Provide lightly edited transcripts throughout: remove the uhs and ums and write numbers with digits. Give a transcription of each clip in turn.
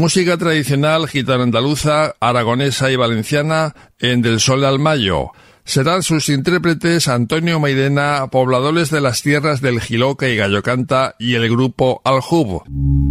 música tradicional gitano-andaluza, aragonesa y valenciana en Del Sol al Mayo. Serán sus intérpretes Antonio Mairena, pobladores de las tierras del Jiloca y Gallocanta, y el grupo Aljub.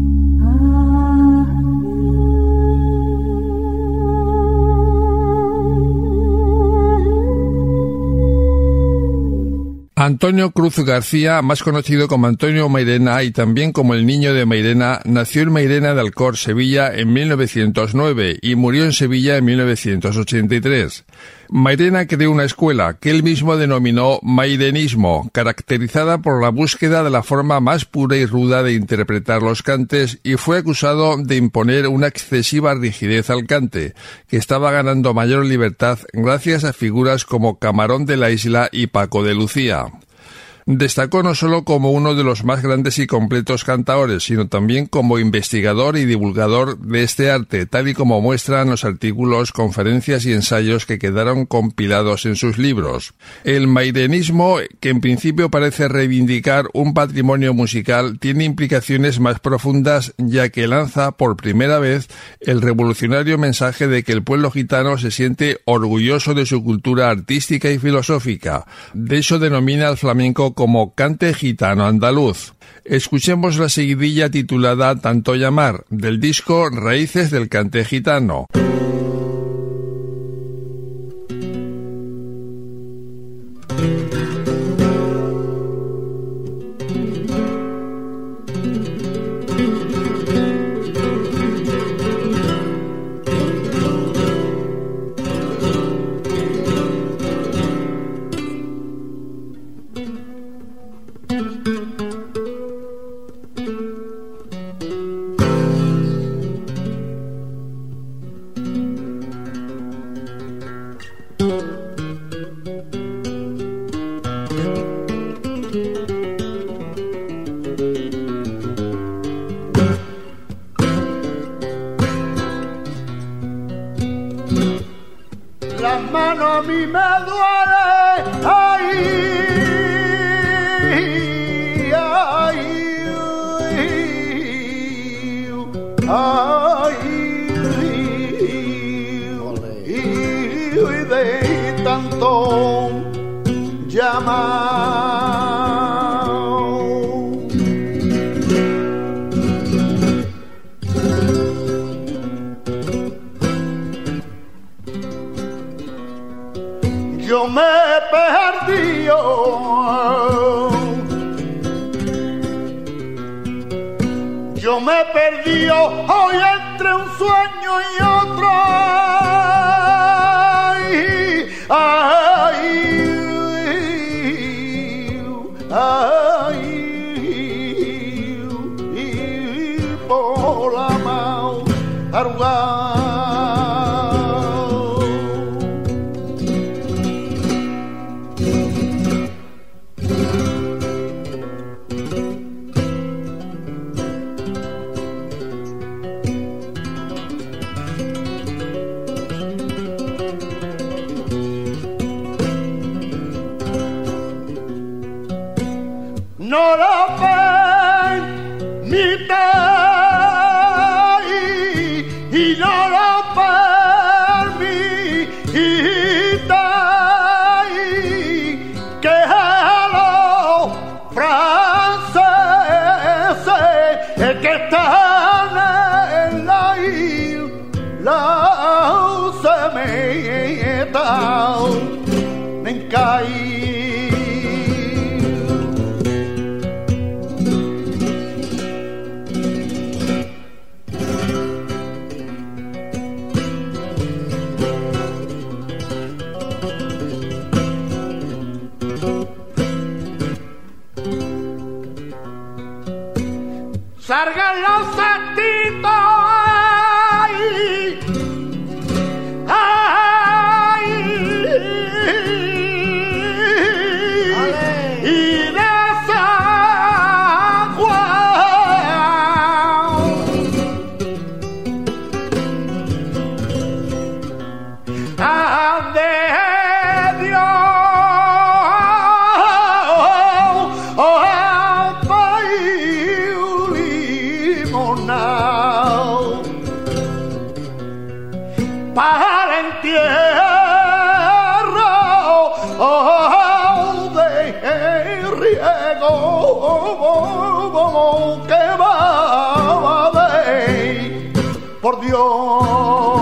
Antonio Cruz García, más conocido como Antonio Mairena y también como el Niño de Mairena, nació en Mairena de Alcor, Sevilla, en 1909 y murió en Sevilla en 1983. Mairena creó una escuela que él mismo denominó mairenismo, caracterizada por la búsqueda de la forma más pura y ruda de interpretar los cantes, y fue acusado de imponer una excesiva rigidez al cante, que estaba ganando mayor libertad gracias a figuras como Camarón de la Isla y Paco de Lucía. Destacó no solo como uno de los más grandes y completos cantaores, sino también como investigador y divulgador de este arte, tal y como muestran los artículos, conferencias y ensayos que quedaron compilados en sus libros. El mairenismo, que en principio parece reivindicar un patrimonio musical, tiene implicaciones más profundas, ya que lanza por primera vez el revolucionario mensaje de que el pueblo gitano se siente orgulloso de su cultura artística y filosófica. De hecho, denomina al flamenco como cante gitano andaluz. Escuchemos la seguidilla titulada Tanto llamar, del disco Raíces del cante gitano. Las manos a mí me duele, ay, ay, ay, y de tanto llamar. Yo me perdí, yo me perdí hoy entre un sueño y otro, ay, ay, y por la madrugada. No lo permite y no lo permite que los franceses que están en la isla se metan en caer. Salgan los santitos, ay, ay, y de San Juan, ande Dios. Now para en tierra de riego que va de por Dios.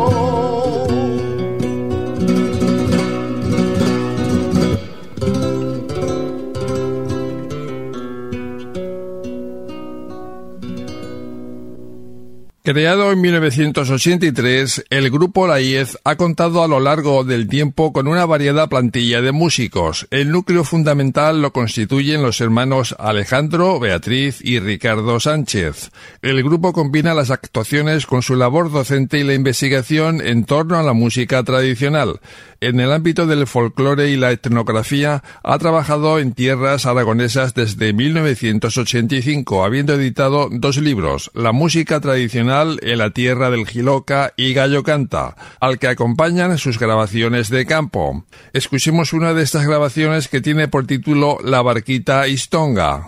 Creado en 1983, el grupo La Hiez ha contado a lo largo del tiempo con una variada plantilla de músicos. El núcleo fundamental lo constituyen los hermanos Alejandro, Beatriz y Ricardo Sánchez. El grupo combina las actuaciones con su labor docente y la investigación en torno a la música tradicional. En el ámbito del folclore y la etnografía, ha trabajado en tierras aragonesas desde 1985, habiendo editado 2 libros, La música tradicional en la tierra del Jiloca y Gallo Canta, al que acompañan sus grabaciones de campo. Escuchemos una de estas grabaciones que tiene por título La barquita Istonga.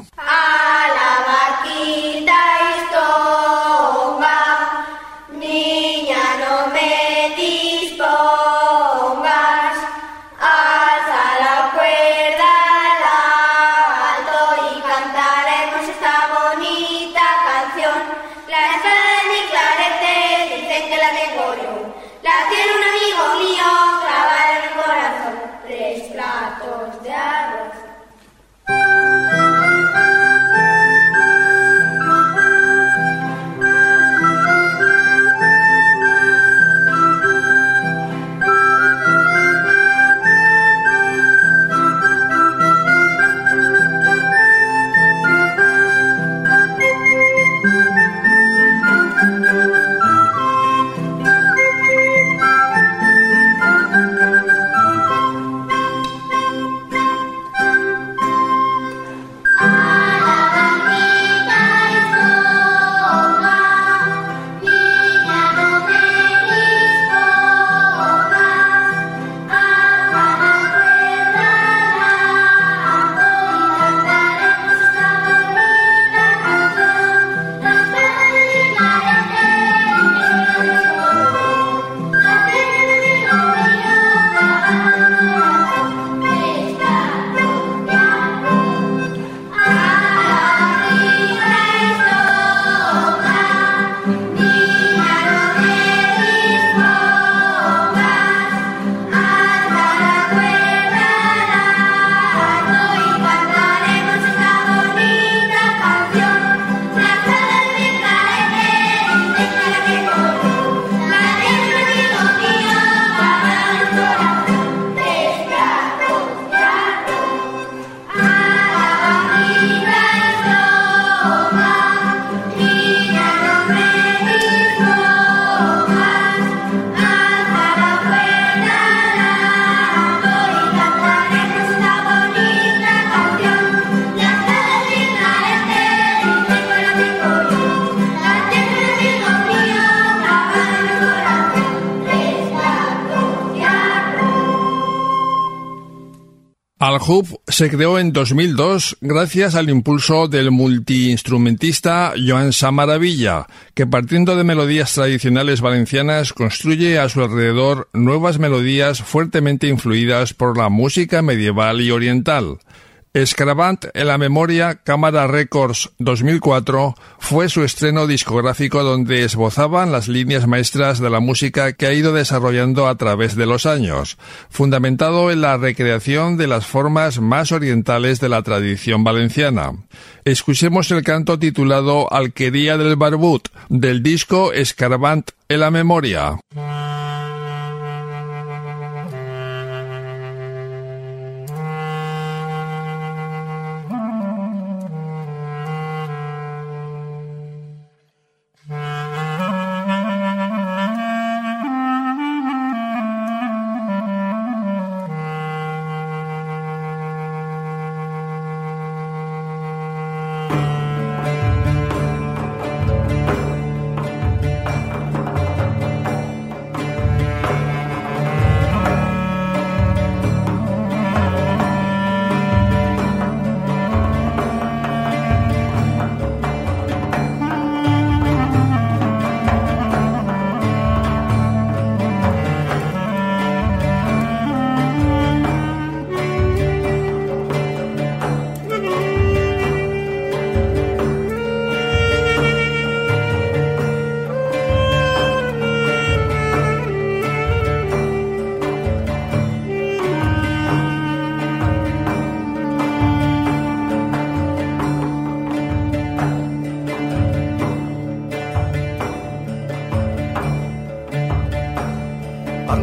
Aljub se creó en 2002 gracias al impulso del multiinstrumentista Joan Samaravilla, que partiendo de melodías tradicionales valencianas construye a su alrededor nuevas melodías fuertemente influidas por la música medieval y oriental. Escaravant en la memoria, Cámara Records 2004, fue su estreno discográfico donde esbozaban las líneas maestras de la música que ha ido desarrollando a través de los años, fundamentado en la recreación de las formas más orientales de la tradición valenciana. Escuchemos el canto titulado Alquería del Barbut, del disco Escaravant en la memoria.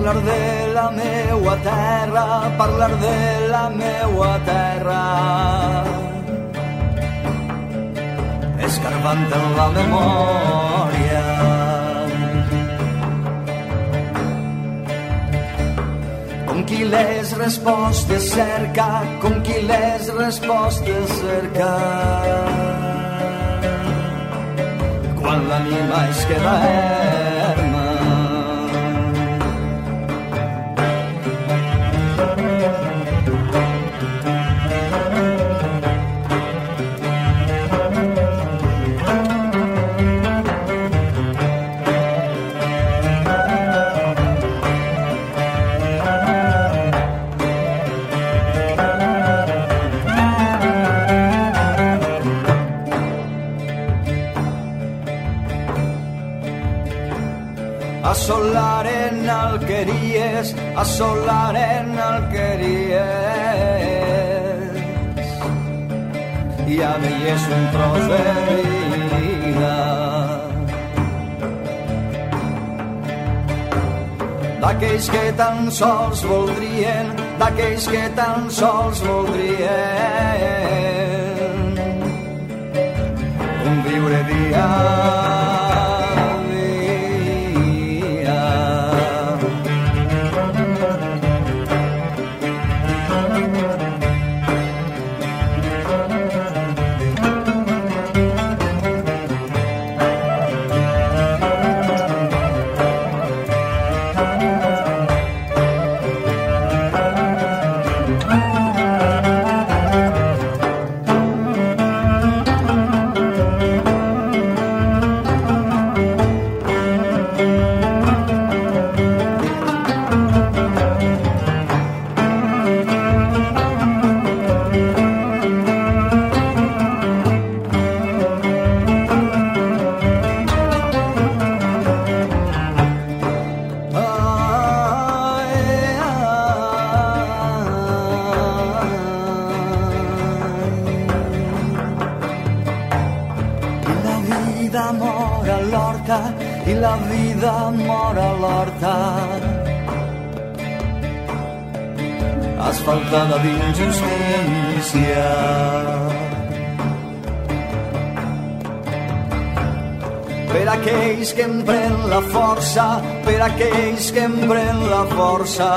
parlar de la meua terra, parlar de la meua terra, escarbant en la memòria. Com qui les respostes cerca, com qui les respostes cerca, quan l'ànima es queda erma. Assolaren alqueries, assolaren alqueries, ja veies un tros de vida. D'aquells que tan sols voldrien, d'aquells que tan sols voldrien conviure dia. I la vida mor a l'horta, asfaltada d'injustícia. Per aquells que empren la força, per aquells que empren la força,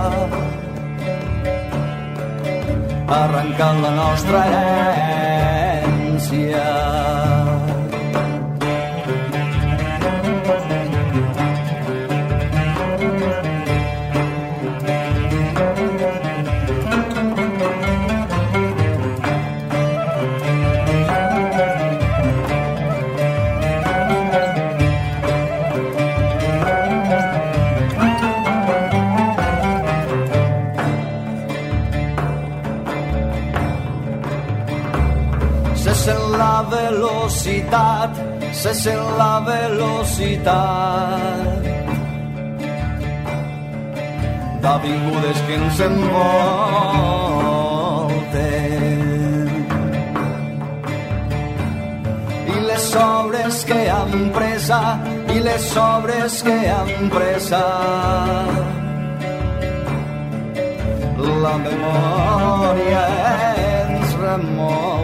arrencant la nostra herència. Se sent la velocitat d'avingudes que ens envolten i les obres que han presa, i les obres que han presa la memòria ens remou.